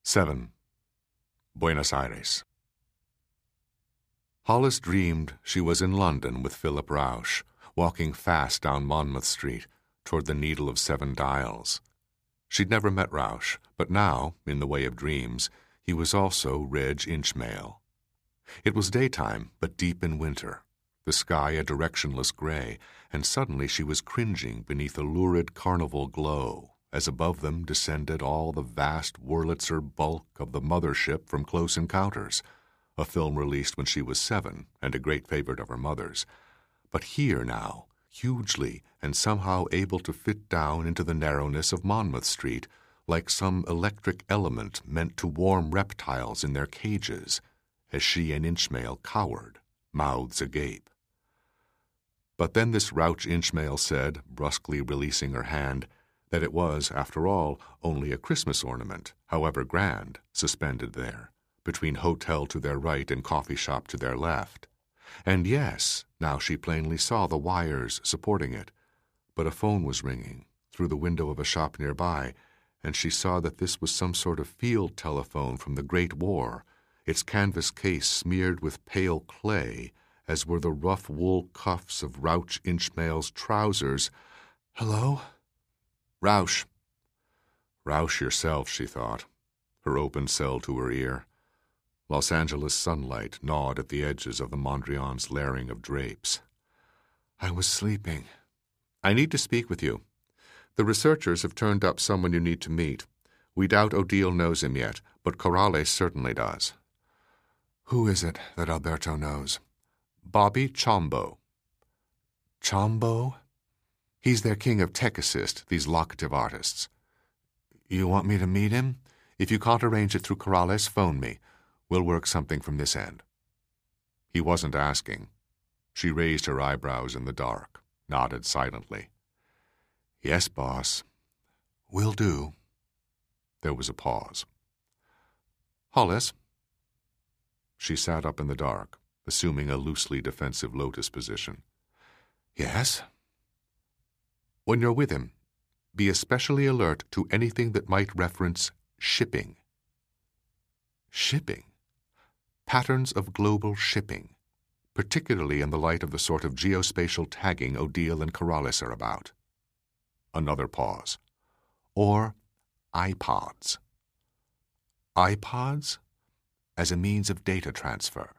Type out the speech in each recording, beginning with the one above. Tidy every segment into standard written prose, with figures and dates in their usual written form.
7. Buenos Aires. Hollis dreamed she was in London with Philip Rausch, walking fast down Monmouth Street toward the Needle of 7 Dials. She'd never met Rausch, but now, in the way of dreams, he was also Reg Inchmail. It was daytime, but deep in winter, the sky a directionless gray, and suddenly she was cringing beneath a lurid carnival glow, as above them descended all the vast Wurlitzer bulk of the mothership from Close Encounters, a film released when she was 7 and a great favorite of her mother's. But here now, hugely and somehow able to fit down into the narrowness of Monmouth Street, like some electric element meant to warm reptiles in their cages, as she and Inchmail cowered, mouths agape. But then this Rausch Inchmail said, brusquely releasing her hand, that it was, after all, only a Christmas ornament, however grand, suspended there, between hotel to their right and coffee shop to their left. And yes, now she plainly saw the wires supporting it, but a phone was ringing through the window of a shop nearby, and she saw that this was some sort of field telephone from the Great War, its canvas case smeared with pale clay, as were the rough wool cuffs of Rausch Inchmail's trousers. "Hello?" "Rausch." Rausch yourself, she thought, her open cell to her ear. Los Angeles sunlight gnawed at the edges of the Mondrian's layering of drapes. "I was sleeping." "I need to speak with you. The researchers have turned up someone you need to meet. We doubt Odile knows him yet, but Corrales certainly does." "Who is it that Alberto knows?" "Bobby Chombo." "Chombo? He's their king of tech assist, these locative artists." "You want me to meet him? If you can't arrange it through Corrales, phone me. We'll work something from this end." He wasn't asking. She raised her eyebrows in the dark, nodded silently. "Yes, boss. Will do." There was a pause. "Hollis?" She sat up in the dark, assuming a loosely defensive lotus position. "Yes?" "When you're with him, be especially alert to anything that might reference shipping." "Shipping?" "Patterns of global shipping, particularly in the light of the sort of geospatial tagging Odile and Corrales are about." Another pause. "Or iPods." "iPods? As a means of data transfer."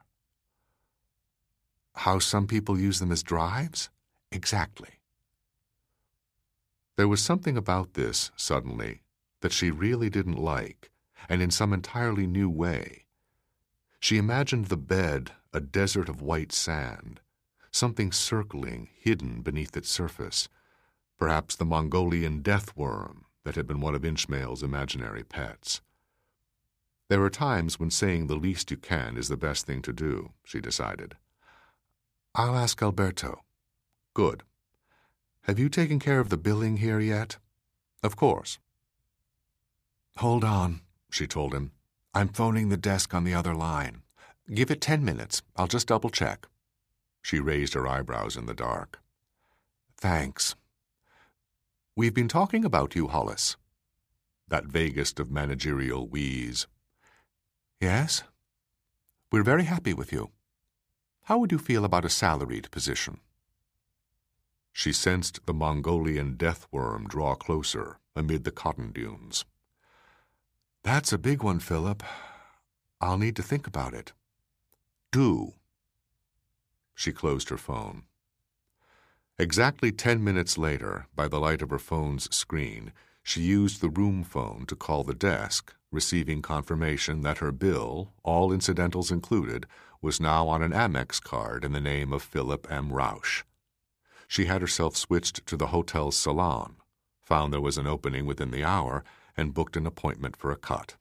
"How some people use them as drives?" "Exactly." There was something about this, suddenly, that she really didn't like, and in some entirely new way. She imagined the bed a desert of white sand, something circling, hidden beneath its surface, perhaps the Mongolian death worm that had been one of Inchmail's imaginary pets. There are times when saying the least you can is the best thing to do, she decided. "I'll ask Alberto." "Good. Have you taken care of the billing here yet?" "Of course." "Hold on," she told him. "I'm phoning the desk on the other line. Give it 10 minutes. I'll just double-check." She raised her eyebrows in the dark. "Thanks." "We've been talking about you, Hollis." That vaguest of managerial wheeze. "Yes?" "We're very happy with you. How would you feel about a salaried position?" She sensed the Mongolian death worm draw closer amid the cotton dunes. "That's a big one, Philip. I'll need to think about it." "Do." She closed her phone. Exactly 10 minutes later, by the light of her phone's screen, she used the room phone to call the desk, receiving confirmation that her bill, all incidentals included, was now on an Amex card in the name of Philip M. Rausch. She had herself switched to the hotel's salon, found there was an opening within the hour, and booked an appointment for a cut.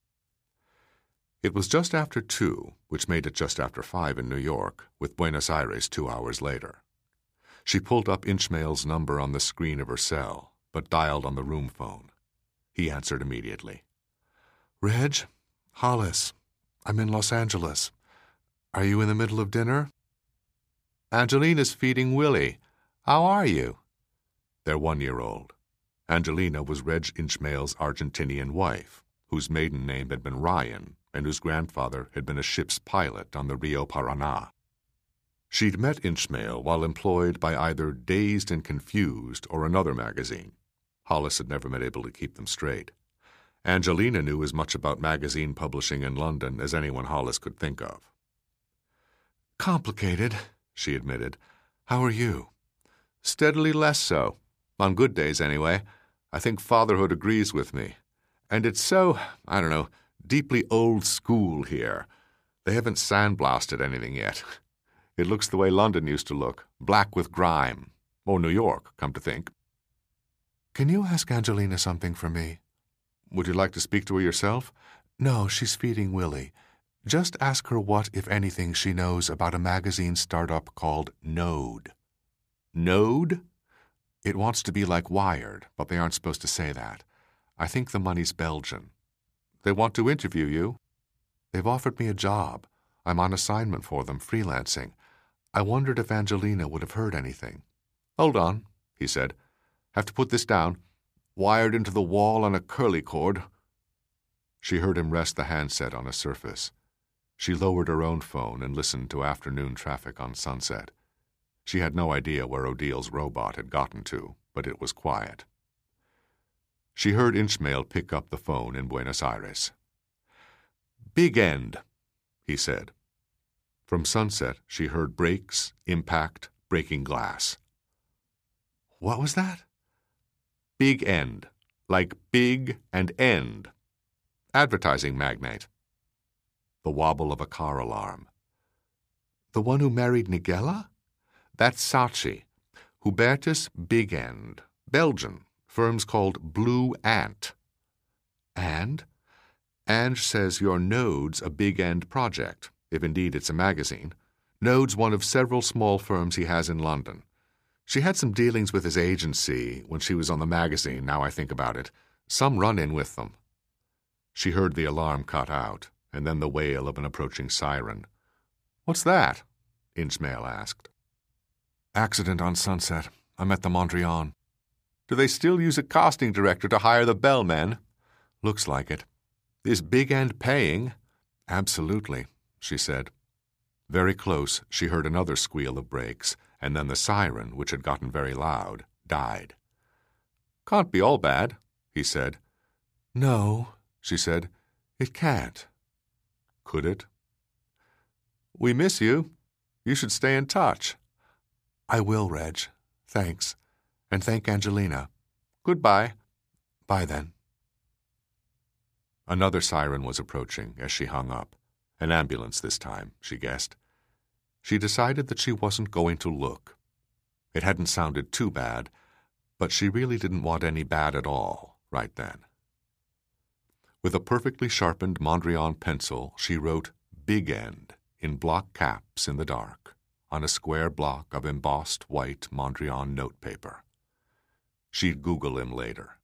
It was just after 2, which made it just after 5 in New York, with Buenos Aires 2 hours later. She pulled up Inchmail's number on the screen of her cell, but dialed on the room phone. He answered immediately. "Reg? Hollis. I'm in Los Angeles. Are you in the middle of dinner?" "Angelina's feeding Willie. How are you?" Their 1-year-old. Angelina was Reg Inchmail's Argentinian wife, whose maiden name had been Ryan and whose grandfather had been a ship's pilot on the Rio Paraná. She'd met Inchmail while employed by either Dazed and Confused or another magazine. Hollis had never been able to keep them straight. Angelina knew as much about magazine publishing in London as anyone Hollis could think of. "Complicated," she admitted. "How are you?" "Steadily less so. On good days, anyway. I think fatherhood agrees with me. And it's so, I don't know, deeply old school here. They haven't sandblasted anything yet. It looks the way London used to look, black with grime. Or New York, come to think." "Can you ask Angelina something for me?" "Would you like to speak to her yourself?" "No, she's feeding Willie. Just ask her what, if anything, she knows about a magazine startup called Node." "Node?" "It wants to be like Wired, but they aren't supposed to say that. I think the money's Belgian." "They want to interview you?" "They've offered me a job. I'm on assignment for them, freelancing. I wondered if Angelina would have heard anything." "Hold on," he said. "Have to put this down. Wired into the wall on a curly cord." She heard him rest the handset on a surface. She lowered her own phone and listened to afternoon traffic on Sunset. She had no idea where Odil's robot had gotten to, but it was quiet. She heard Inchmail pick up the phone in Buenos Aires. "Big End," he said. From Sunset, she heard brakes, impact, breaking glass. "What was that?" "Big End, like big and end. Advertising magnate." The wobble of a car alarm. "The one who married Nigella?" "That's Saatchi. Hubertus Big End. Belgian. Firm's called Blue Ant." "And?" "Ange says your Node's a Big End project, if indeed it's a magazine. Node's one of several small firms he has in London. She had some dealings with his agency when she was on the magazine, now I think about it. Some run-in with them." She heard the alarm cut out, and then the wail of an approaching siren. "What's that?" Inchmail asked. "Accident on Sunset. I'm at the Mondrian." "Do they still use a casting director to hire the bellmen?" "Looks like it." "Is Big End paying?" "Absolutely," she said. Very close, she heard another squeal of brakes, and then the siren, which had gotten very loud, died. "Can't be all bad," he said. "No," she said. "It can't." Could it? "We miss you. You should stay in touch." "I will, Reg. Thanks. And thank Angelina." "Goodbye." "Bye, then." Another siren was approaching as she hung up. An ambulance this time, she guessed. She decided that she wasn't going to look. It hadn't sounded too bad, but she really didn't want any bad at all right then. With a perfectly sharpened Mondrian pencil, she wrote Big End in block caps in the dark on a square block of embossed white Mondrian notepaper. She'd Google him later.